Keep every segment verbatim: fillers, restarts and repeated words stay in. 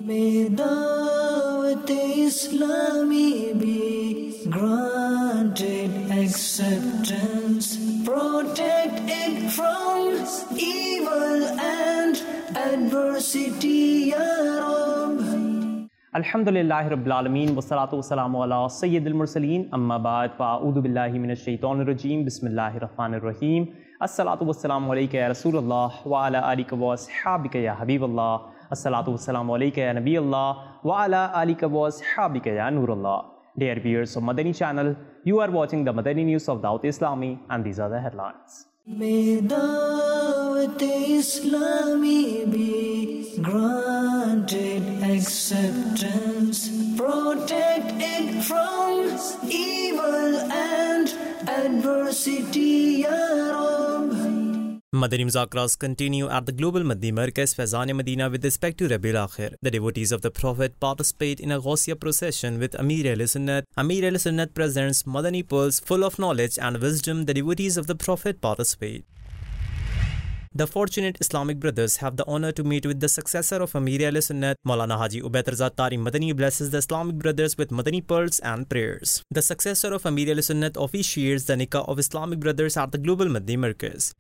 May Dawat Islami be granted acceptance, protect it from evil and adversity, Ya Rabb. Alhamdulillahi Rabbil Alameen, wassalatu wassalamu ala Sayyidil Mursaleen, amma ba'd, fa'a'udhu billahi minash shaitanir rajeem, bismillahir rahmanir rahim. Assalatu wassalamu alayka ya Rasulullah wa ala alika wa ashabika ya Habiballah. Assalatu wassalamu alayka ya Nabi Allah wa ala alika wa ashabika ya Nurullah. Dear viewers of Madani channel, you are watching the Madani News of Dawat Islami, and these are the headlines. May Dawat Islami be granted acceptance, protect it from evil and adversity, Ya Rabb. Madani Muzakaras continue at the Global Madani Markaz Faizan Medina with respect to Rabiul Akhir. The devotees of the Prophet participate in a Ghausiyya procession with Amir Ahl-Sunnat. Amir Ahl-Sunnat presents Madani pearls full of knowledge and wisdom. The devotees of the Prophet participate. The fortunate Islamic brothers have the honor to meet with the successor of Amir Ahl-Sunnat. Maulana Haji Ubaid Raza Tari Madani blesses the Islamic brothers with Madani pearls and prayers. The successor of Amir Ahl-Sunnat officiates the nikah of Islamic brothers at the Global Madani Markaz.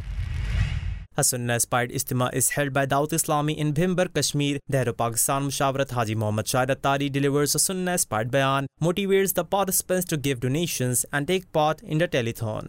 A Sunnah-inspired Ijtima is held by Dawat Islami in Bhimbar, Kashmir. The Head of Pakistan Mushawrat Haji Muhammad Shahid Attari delivers a Sunnah-inspired bayan, motivates the participants to give donations and take part in the telethon.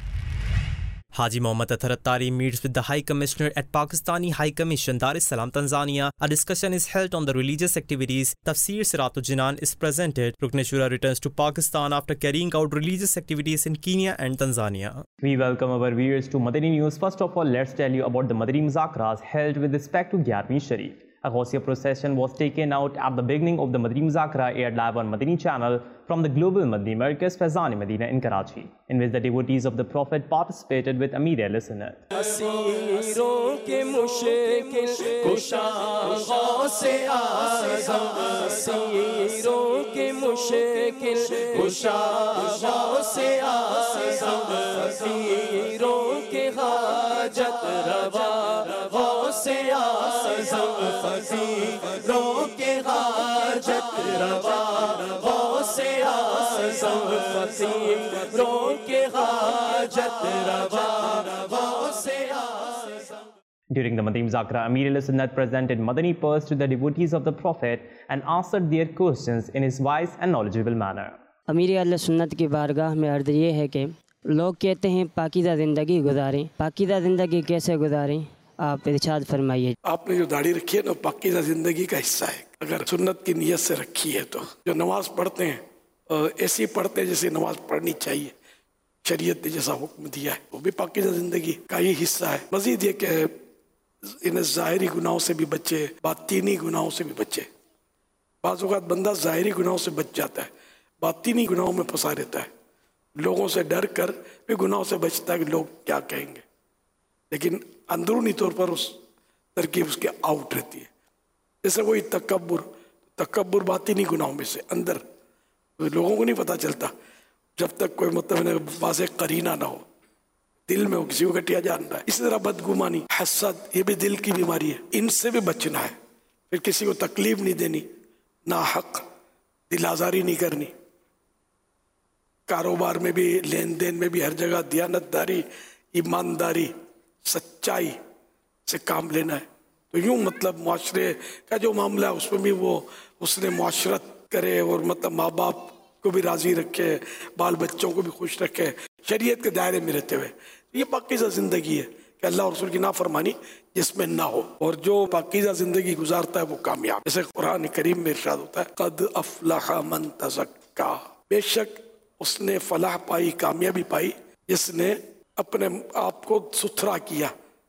Haji Muhammad Athar Attari meets with the High Commissioner at Pakistani High Commission, Dar es Salaam, Tanzania. A discussion is held on the religious activities. Tafsir Siratul Jinan is presented. Rukn Shura returns to Pakistan after carrying out religious activities in Kenya and Tanzania. We welcome our viewers to Madani News. First of all, let's tell you about the Madani Muzakaras held with respect to Gyarvi Sharif. A Ghausiyya procession was taken out at the beginning of the Madani Muzakara, aired live on Madani channel from the Global Madani Markaz Faizan Medina in Karachi, in which the devotees of the Prophet participated with Amir Ahl-Sunnat. During the Madani Muzakara, Amir Ahl-Sunnat presented Madani pearls to the devotees of the Prophet and answered their questions in his wise and knowledgeable manner. अमीर अहल-सुन्नत की बारगाह में अर्ज़ ये है कि लोग कहते हैं पाकीज़ा ज़िंदगी गुजारें, पाकीज़ा ज़िंदगी कैसे गुजारें, आप इरशाद फरमाइए। आपने जो दाढ़ी रखी है ना, पाकीज़ा ज़िंदगी का हिस्सा है। अगर सुन्नत की नियत से रखी है तो जो नमाज पढ़ते हैं ऐसी पढ़ते हैं जैसे नमाज पढ़नी चाहिए, शरीयत ने जैसा हुक्म दिया है, वो भी पाकीज़ा ज़िंदगी का ही हिस्सा है। मज़ीद ये कि इन ज़ाहिरी गुनाहों से भी बचे, बातीनी गुनाहों से भी बचे। बाज़ औक़ात बंदा ज़ाहिरी गुनाहों से बच जाता है, बातीनी गुनाहों में फंसा रहता है। लोगों से डर कर भी गुनाहों से बचता है कि लोग क्या कहेंगे, लेकिन अंदरूनी तौर पर उस तरकीब उसके आउट रहती है। जैसे कोई तकब्बुर, तकब्बुर बातिनी गुनाहों में से अंदर, तो लोगों को नहीं पता चलता जब तक कोई मतलब वाज़ेह करीना ना हो, दिल में हो किसी को घटिया जान रहा है। इसी तरह बदगुमानी, हसद, ये भी दिल की बीमारी है, इनसे भी बचना है। फिर किसी को तकलीफ नहीं देनी, ना हक दिल आज़ारी नहीं करनी, कारोबार में भी, लेन देन में भी, हर जगह दियानतदारी, ईमानदारी, सच्चाई से काम लेना है। तो यूँ मतलब मुआशरे का जो मामला है उसमें भी वो उसने मुआशरत करे और मतलब माँ बाप को भी राज़ी रखे, बाल बच्चों को भी खुश रखे, शरीयत के दायरे में रहते हुए। ये पाकीज़ा ज़िंदगी है कि अल्लाह और रसूल की नाफरमानी जिसमें ना हो, और जो पाकीज़ा ज़िंदगी गुजारता है वो कामयाब। जैसे कुरान करीम में इरशाद होता है, क़द अफ़लह मन तज़क्का, बेशक उसने फलाह पाई, कामयाबी पाई, जिसने अपने आप को सुथरा किया,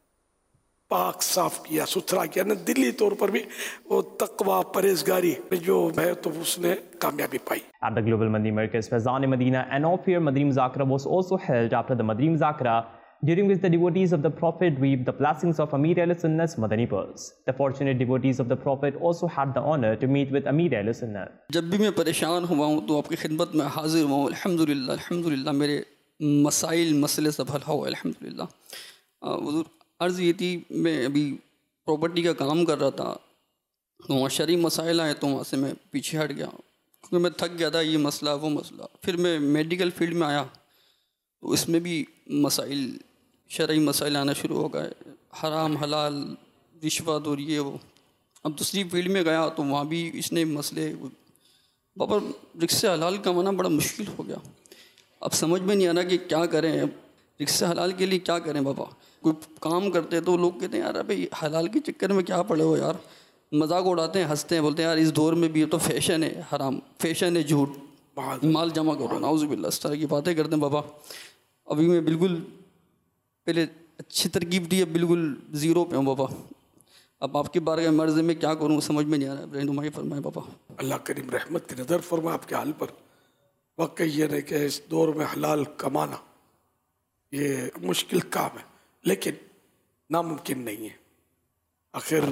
पाक साफ किया, सुथरा किया ना, दिली तौर पर भी वो तकवा परहेजगारी में जो है तो उसने कामयाबी पाई। At the Global Madani Markaz Faizan Medina, an off-air Madani Muzakara was also held after the Madani Muzakara, during which the devotees of the Prophet reaped the blessings of Amir Ahl-Sunnat's Madani pearls. The fortunate devotees of the Prophet also had the honor to meet with Amir Ahl-Sunnat. जब भी मैं परेशान हुआ हूँ तो आपकी खिदमत में हाजिर हुआ हूँ। अल्हम्दुलिल्लाह अल्हम्दुलिल्लाह मेरे मसाइल मसले सब हल हुआ अल्हम्दुलिल्लाह। हुज़ूर अर्ज़ ये थी, मैं अभी प्रॉपर्टी का काम कर रहा था तो वहाँ शरई मसाइल आए तो वहाँ से मैं पीछे हट गया, क्योंकि मैं थक गया था, ये मसला वो मसला। फिर मैं मेडिकल फील्ड में आया तो इसमें भी मसाइल, शरई मसाइल आना शुरू हो गए, हराम हलाल, रिश्वत और ये वो। अब दूसरी फील्ड में गया तो वहाँ भी इसने मसले। बाबा रिक्शे हलाल कमाना बड़ा मुश्किल हो गया, अब समझ में नहीं आ रहा कि क्या करें। अब रिक्शे हलाल के लिए क्या करें बाबा? कोई काम करते तो लोग कहते हैं यार भाई हलाल के चक्कर में क्या पड़े हो यार, मजाक उड़ाते हैं, हंसते हैं, बोलते हैं यार इस दौर में भी ये तो फैशन है, हराम फैशन है, झूठ, माल जमा करो, नाउज़ुबिल्लाह, इस तरह की बातें करते हैं बाबा। अभी मैं बिल्कुल पहले अच्छी तरकीब दी है, बिल्कुल ज़ीरो पे हूँ बाबा। अब आपकी बारगाह मर्ज़ में क्या करूँ समझ में नहीं आ रहा है, रहनुमाई फरमाए बाबा। अल्लाह करीम रहमत की नज़र फरमाए आपके हाल पर। वाकई ये नहीं कि इस दौर में हलाल कमाना ये मुश्किल काम है, लेकिन नामुमकिन नहीं है। आखिर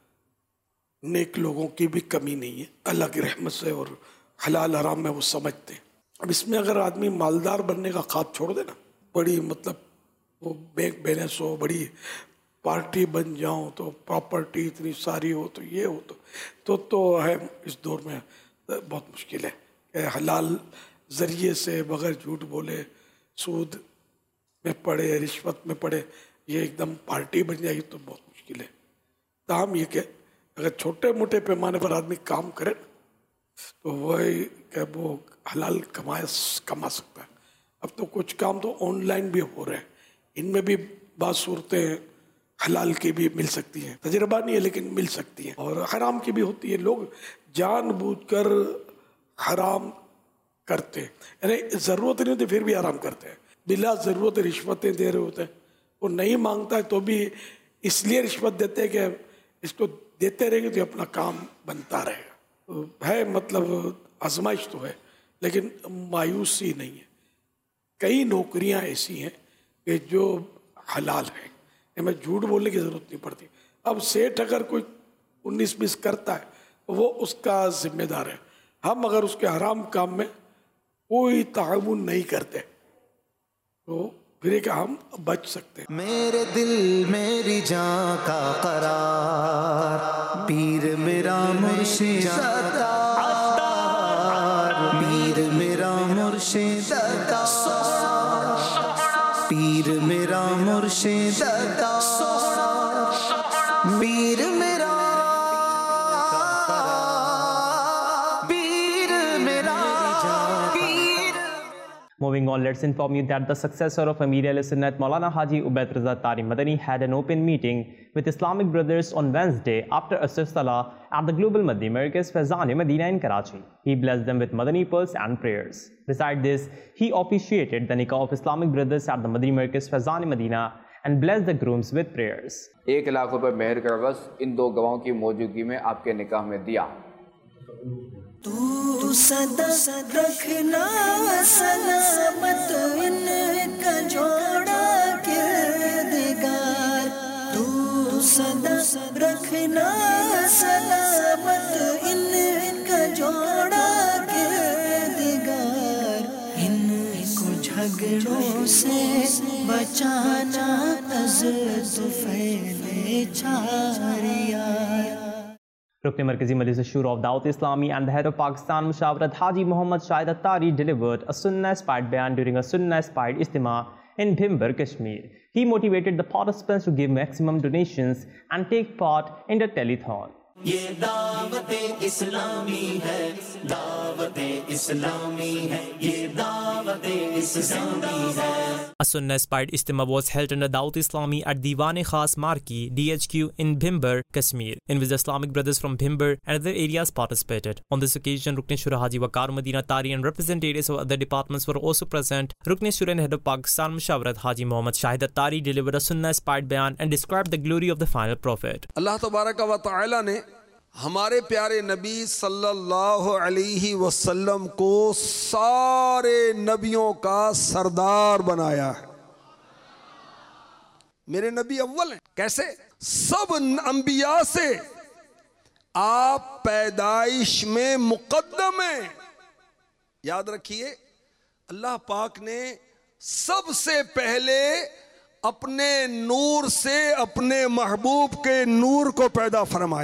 नेक लोगों की भी कमी नहीं है अल्लाह की रहमत से, और हलाल हराम में वो समझते हैं। अब इसमें अगर आदमी मालदार बनने का ख्वाब छोड़ देना, बड़ी मतलब वो बैंक बैलेंस हो, बड़ी पार्टी बन जाऊं, तो प्रॉपर्टी इतनी सारी हो, तो ये हो तो तो, तो है इस दौर में बहुत मुश्किल है कि हलाल ज़रिए से बग़ैर झूठ बोले, सूद में पड़े, रिश्वत में पड़े, ये एकदम पार्टी बन जाएगी तो बहुत मुश्किल है। ताहम ये कि अगर छोटे मोटे पैमाने पर आदमी काम करे तो वही क्या वो हलाल कमाए कमा सकता है। अब तो कुछ काम तो ऑनलाइन भी हो रहे हैं, इनमें भी बात सूरतें हलाल की भी मिल सकती हैं, तजर्बा नहीं है लेकिन मिल सकती हैं, और हराम की भी होती है। लोग जानबूझकर हराम करते हैं, यानी ज़रूरत नहीं होती फिर भी हराम करते हैं, बिला ज़रूरत रिश्वतें दे रहे होते हैं। वो नहीं मांगता है तो भी इसलिए रिश्वत देते हैं कि इसको देते रहेंगे तो अपना काम बनता रहेगा। तो है मतलब आजमाइश तो है, लेकिन मायूसी नहीं है। कई नौकरियां ऐसी हैं कि जो हलाल हैं, हमें झूठ बोलने की ज़रूरत नहीं पड़ती। अब सेठ अगर कोई उन्नीस बीस करता है तो वो उसका जिम्मेदार है। हम अगर उसके हराम काम में कोई ताउन नहीं करते तो फिर क्या हम बच सकते हैं। मेरे दिल मेरी जान का करार, पीर मेरा मुर्शिद पीर मेरा मुर्शिद पीर मेरा मुर्शिद पीर मेरा Moving on, let's inform you that the successor of Amir al-Sunnat Maulana Haji Ubaid Raza Tari Madani had an open meeting with Islamic brothers on Wednesday after Asr Salah at the Global Madni Markaz Faizan Medina in Karachi. He blessed them with Madani pearls and prayers. Besides this, he officiated the nikah of Islamic brothers at the Madni Markaz Faizan Medina and blessed the grooms with prayers. एक लाख रुपए मेहर का अवस इन दो गवाहों की मौजूदगी में आपके निकाह में दिया। तू सदा रखना सलामत इनका जोड़ा किरदगार, तू सदा रखना सलामत इनका जोड़ा किरदगार, इनको झगड़ों से बचाना अज़्ज़ फैले छारिया। Rukn Markazi Majlis Shura of Dawat Islami and the head of Pakistan Mushawarat Haji Muhammad Shahid Attari delivered a Sunnah-inspired bayan during a Sunnah-inspired Ijtima in Bhimber, Kashmir. He motivated the participants to give maximum donations and take part in the telethon. ये दावते इस्लामी है, दावते इस्लामी है, ये दावते इस्लामी है। A Sunnah-inspired Ijtima was held under Dawat Islami at Diwan-e Khas Marki, D H Q in Bhimber, Kashmir, in which the Islamic brothers from Bhimber and other areas participated. On this occasion, Rukn Shura Haji Waqar Madina Tari and representatives of other departments were also present. Rukn Shura and head of Pakistan Mushawarat Haji Muhammad Shahid Attari delivered a Sunnah-inspired bayan and described the glory of the final prophet. Allah Tabaraka wa Ta'ala ने हमारे प्यारे नबी सल्लल्लाहु अलैहि वसल्लम को सारे नबियों का सरदार बनाया है। मेरे नबी अव्वल हैं। कैसे? सब अंबिया से आप पैदाइश में मुकद्दम हैं। याद रखिए, अल्लाह पाक ने सबसे पहले अपने नूर से अपने महबूब के नूर को पैदा फरमाया।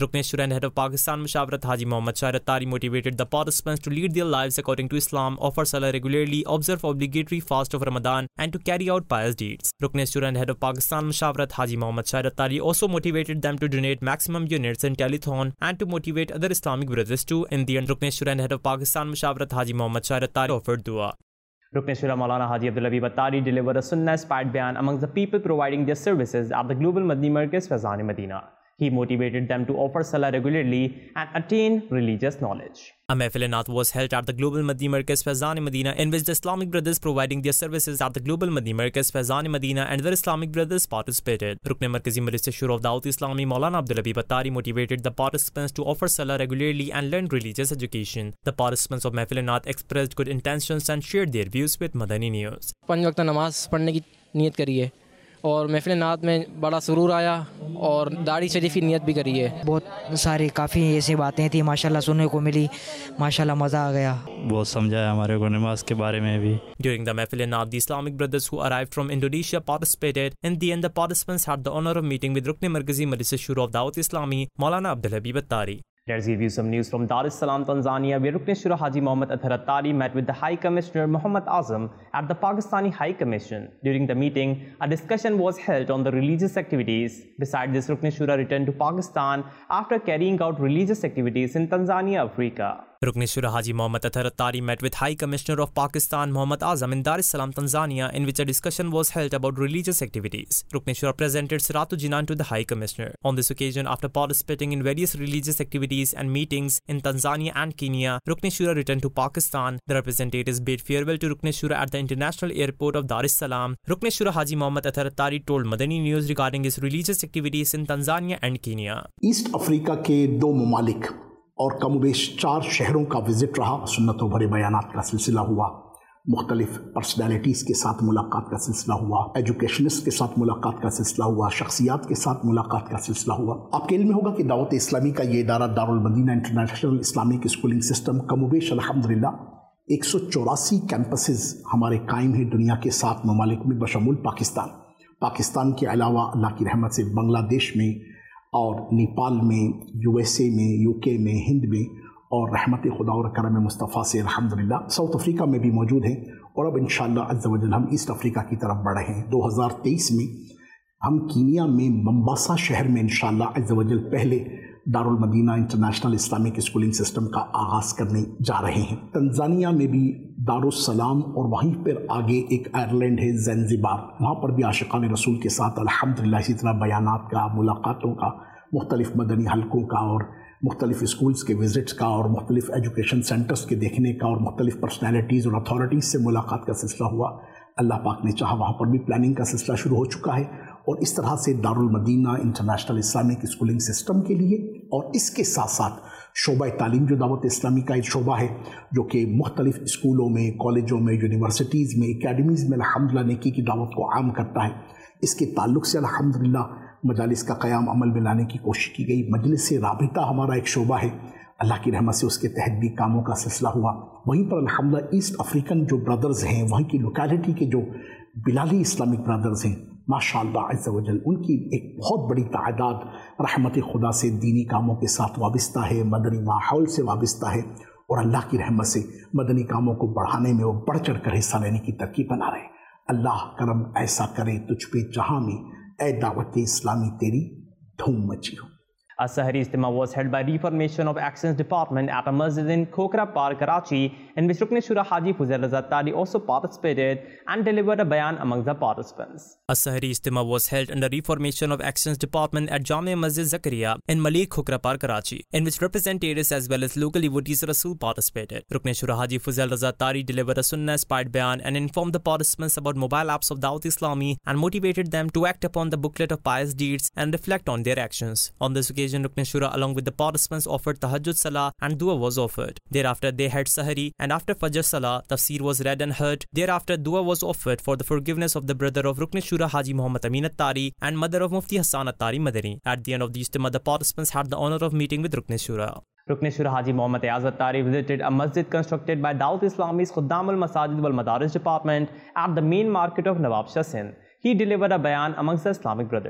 Rukn Shura and Head of Pakistan Mushawarat Haji Mohammad Shahid Attari motivated the participants to lead their lives according to Islam, offer salah regularly, observe obligatory fast of Ramadan, and to carry out pious deeds. Rukn Shura and Head of Pakistan Mushawarat Haji Mohammad Shahid Attari also motivated them to donate maximum units in telethon and to motivate other Islamic brothers too. In the end, Rukn Shura and Head of Pakistan Mushawarat Haji Mohammad Shahid Attari offered dua. Rukn Shura Maulana Haji Abdul Habib Attari delivered a Sunnah-inspired bayan amongst the people providing their services at the Global Madani Markaz Faizan-e-Medina. He motivated them to offer salah regularly and attain religious knowledge. A Mehfil-e-Naat was held at the Global Madani Markaz Faizan-e-Medina, in which the Islamic brothers providing their services at the Global Madani Markaz Faizan-e-Medina and other Islamic brothers participated. Rukn Markazi Majlis Shura of Dawat Islami Maulana Abdul Habib Attari motivated the participants to offer salah regularly and learn religious education. The participants of Mehfil-e-Naat expressed good intentions and shared their views with Madani News. पांच वक्त नमाज पढ़ने की नियत करी है और महफिल नात में बड़ा सुरूर आया और दाढ़ी शरीफ की नियत भी करी है। बहुत सारी काफ़ी ऐसी बातें थी माशाल्लाह सुनने को मिली, माशाल्लाह मज़ा आ गया। बहुत समझाया हमारे को नमाज के बारे में भी। During the Mehfil-e-Naat, the Islamic brothers who arrived from Indonesia participated. In the end, the participants had the honor of meeting with Rukn Markazi Majlis Shura of Dawat Islami Maulana Abdul Habib Attari. Let's give you some news from Dar es Salaam, Tanzania, where Rukn Shura Haji Mohammad Athar Attari met with the High Commissioner Muhammad Azam at the Pakistani High Commission. During the meeting, a discussion was held on the religious activities. Besides this, Rukn Shura returned to Pakistan after carrying out religious activities in Tanzania, Africa. Rukn Shura Haji Mohammad Athar Attari met with High Commissioner of Pakistan Muhammad Azam in Dar es Salaam, Tanzania, in which a discussion was held about religious activities. Rukn Shura presented Siratul Jinan to the High Commissioner. On this occasion, after participating in various religious activities and meetings in Tanzania and Kenya, Rukn Shura returned to Pakistan. The representatives bade farewell to Rukn Shura at the international airport of Dar es Salaam. Rukn Shura Haji Mohammad Athar Attari told Madani News regarding his religious activities in Tanzania and Kenya. East Africa के दो ममालिक और कमोबेश चार शहरों का visit रहा। सुन्नतों भरे बयानात का सिलसिला हुआ, मुख्तलिफ पर्सनैलिटीज़ के साथ मुलाकात का सिलसिला हुआ, एजुकेशनिस्ट के साथ मुलाकात का सिलसिला हुआ, शख्सियात के साथ मुलाकात का सिलसिला हुआ। आपके इल्म में होगा कि दावत इस्लामी का ये इदारा Darul Madina international Islamic schooling system कमोबेश अल्हम्दुलिल्लाह एक सौ चौरासी कैंपसेस हमारे कायम हैं दुनिया के सात ममालिक में बशमूल पाकिस्तान। पाकिस्तान के अलावा अल्लाह की रहमत से बांग्लादेश में और नेपाल में, यूएसए में, यूके में, हिंद में और रहमत खुदा और करम मुस्तफ़ा से अल्हम्दुलिल्लाह साउथ अफ्रीका में भी मौजूद हैं। और अब इंशाअल्लाह अज़्ज़ व जल हम ईस्ट अफ्रीका की तरफ बढ़ रहे हैं। दो हज़ार तेईस में हम कीनिया में मंबासा शहर में इंशाअल्लाह अज़्ज़ व जल पहले Darul Madina international Islamic schooling system का आगाज़ करने जा रहे हैं। तंजानिया में भी दारुस सलाम और वहीं पर आगे एक आयरलैंड है ज़ंज़िबार, वहाँ पर भी आशिक़ान रसूल के साथ अल्हम्दुलिल्लाह इसी तरह बयानात का, मुलाकातों का, मुख्तलिफ़ मदनी हलकों का और मुख्तलिफ़ स्कूल्स के विज़िट्स का और मुख्तलिफ़ एजुकेशन सेंटर्स के देखने का और मुख्तलिफ़ पर्सनैलिटीज़ और अथॉरिटीज़ से मुलाकात का सिलसिला हुआ। अल्लाह पाक ने चाहा वहाँ पर भी प्लानिंग का सिलसिला शुरू हो चुका है। और इस तरह से Darul Madina international Islamic schooling system के लिए और इसके साथ साथ शोबा तालीम जो दावत इस्लामी का एक शोबा है जो कि मुख्तलिफ़ स्कूलों में, कॉलेजों में, यूनिवर्सिटीज़ में, एकेडमीज़ में अल्हम्दुलिल्लाह नेकी की दावत को आम करता है, इसके ताल्लुक़ से अल्हम्दुलिल्लाह मजालिस का क़याम अमल में लाने की कोशिश की गई। मजलिस राबिता हमारा एक शोबा है, अल्लाह की रहमत से उसके तहत भी कामों का सिलसिला हुआ। वहीं पर अल्हम्दुलिल्लाह ईस्ट अफ्रीकन जो ब्रदर्स हैं, वहीं की लोकेलिटी के जो बिलाली इस्लामिक ब्रदर्स हैं, माशाअल्लाह अज़्ज़ व जल उनकी एक बहुत बड़ी तादाद रहमत खुदा से दीनी कामों के साथ वाबस्ता है, मदनी माहौल से वाबस्ता है और अल्लाह की रहमत से मदनी कामों को बढ़ाने में वो बढ़ चढ़ कर हिस्सा लेने की तरकीब बना रहे। अल्लाह करम ऐसा करे तुझ पे जहाँ में ए दावत इस्लामी तेरी धूम मची हो। A Sahari Ijtima was held by Reformation of Actions Department at a masjid in Khokra Park, Karachi, in which Rukn Shura Haji Fuzail Raza Attari also participated and delivered a bayan among the participants. A Sahari Ijtima was held under Reformation of Actions Department at Jamia Masjid Zakaria in Malik Khokra Park, Karachi, in which representatives as well as local devotees Rasul participated. Rukn Shura Haji Fuzail Raza Attari delivered a Sunnah-inspired bayan and informed the participants about mobile apps of Dawat Islami and motivated them to act upon the booklet of pious deeds and reflect on their actions. On this occasion, Rukn Shura along with the participants offered Tahajjud Salah and Dua was offered. Thereafter they had Sahari and after Fajr Salah, Tafsir was read and heard. Thereafter Dua was offered for the forgiveness of the brother of Rukn Shura Haji Muhammad Amin Attari and mother of Mufti Hassan Attari Madani. At the end of the Ijtima, the participants had the honor of meeting with Rukn Shura. Rukn Shura Haji Muhammad Ayaz Attari visited a masjid constructed by Dawat Islami's Khuddam al-Masajid wal Madaris department at the main market of Nawab Shah Sindh. He delivered a bayan amongst the Islamic brothers.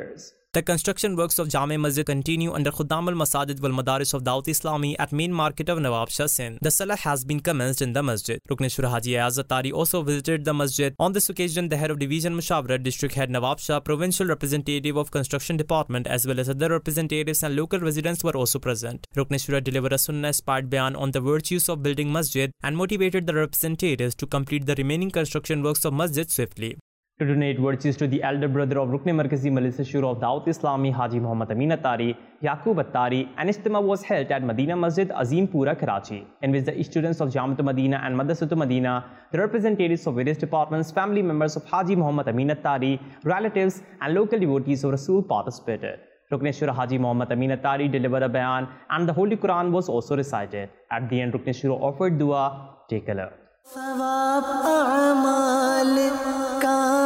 The construction works of Jame Masjid continue under Khuddam al-Masajid wal Madaris of Dawat Islami at main market of Nawab Shah Sindh. The Salah has been commenced in the masjid. Rukn Shura Haji Ayaz Attari also visited the masjid. On this occasion, the head of Division Mushawarat, District Head Nawab Shah, Provincial Representative of Construction Department as well as other representatives and local residents were also present. Rukn Shura delivered a Sunnah-inspired bayan on the virtues of building masjid and motivated the representatives to complete the remaining construction works of masjid swiftly. To donate virtues to the elder brother of Rukn Markazi Majlis Shura of Dawat Islami, Haji Muhammad Amin Attari, Yaqub Attari, an Ijtima was held at Madina Masjid Azimpura, Karachi, in which the students of Jamiat Madina and Madrasat Madina, the representatives of various departments, family members of Haji Muhammad Amin Attari, relatives and local devotees of Rasul participated. Rukn Shura Haji Muhammad Amin Attari delivered a bayan and the Holy Quran was also recited. At the end, Rukn Shura offered dua. Take a look. सवाब अमाल का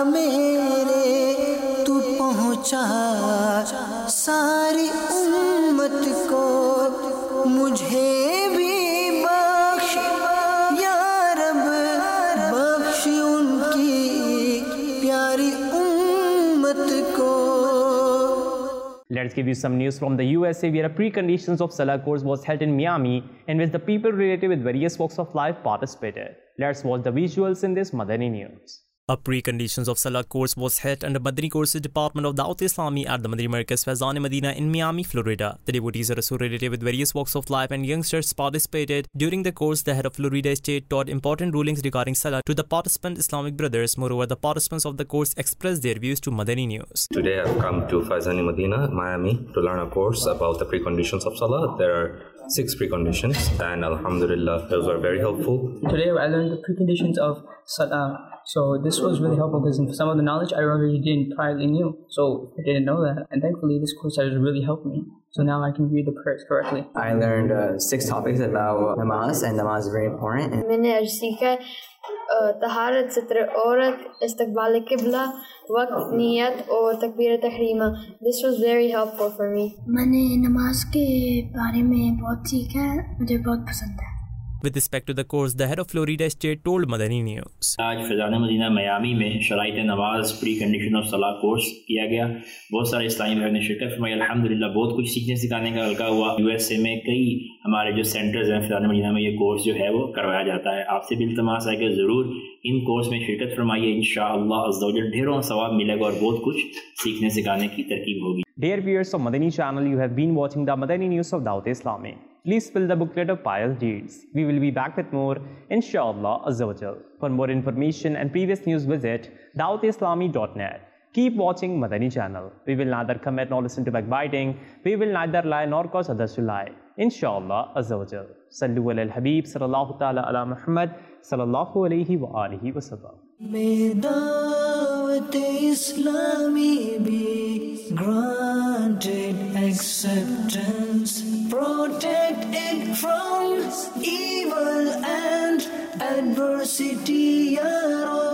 मेरे तू पहुँचा सारी उम्मत को मुझे भी बख्श या रब बख्श उनकी प्यारी उम्मत को. Let's give you some news from the U S A, where a preconditions of Salah course was held in Miami, in which the people related with various walks of life participated. Let's watch the visuals in this Madani news. A preconditions of Salah course was held under Madani Courses Department of Dawat Islami at the Madani Markaz Faizan Medina in Miami, Florida. The devotees are also related with various walks of life and youngsters participated. During the course, the head of Florida State taught important rulings regarding Salah to the participant Islamic brothers. Moreover, the participants of the course expressed their views to Madani News. Today I've come to Faizan Medina, Miami, to learn a course about the preconditions of Salah. There are six preconditions and Alhamdulillah, those were very helpful. Today I learned the preconditions of Salah. So this was really helpful because some of the knowledge I already didn't priorly knew. So I didn't know that. And thankfully this course has really helped me. So now I can read the prayers correctly. I learned uh, six topics about namaz, and namaz is very important. मैंने आज सीखा तहारत, सत्र औरत, इस्तकबाल क़िबला, वक्त, नियत और तकबीर तहरीमा. This was very helpful for me. मैंने नमाज के बारे में बहुत सीखा है, मुझे बहुत पसंद है. With respect to the course, the head of Florida State told Madani News. आज फैज़ान मदीना मियामी में शराइत नमाज प्री कंडीशन ऑफ सलाह कोर्स किया गया. बहुत सारे इस्लामी भाई ने शिरकत फरमाई. अल्हम्दुलिल्लाह बहुत कुछ सीखने सिखाने का हल्का हुआ. यूएसए में कई हमारे जो सेंटर्स हैं फैज़ान मदीना में ये कोर्स जो है वो करवाया जाता है. आपसे भी इल्तमास है कि ज़रूर इन कोर्स में शिरकत फरमाइए. इंशाअल्लाह अज़्ज़ा वजल ढेरों सवाब मिलेगा और बहुत कुछ सीखने सिखाने की तरकीब होगी. Dear viewers of Madani channel, you have been watching the Madani News of Dawat Islami. Please fill the booklet of pious deeds. We will be back with more, inshallah azza wa jal. For more information and previous news, visit dawat islami dot net. Keep watching Madani channel. We will neither commit nor listen to backbiting. We will neither lie nor cause others to lie. Inshallah azza wa jal. Sallu ala al-Habib sallallahu ta'ala ala Muhammad sallallahu alayhi wa alihi wa sallam. May Dawat Islami be granted acceptance, protect it from evil and adversity, Ya Rabbi.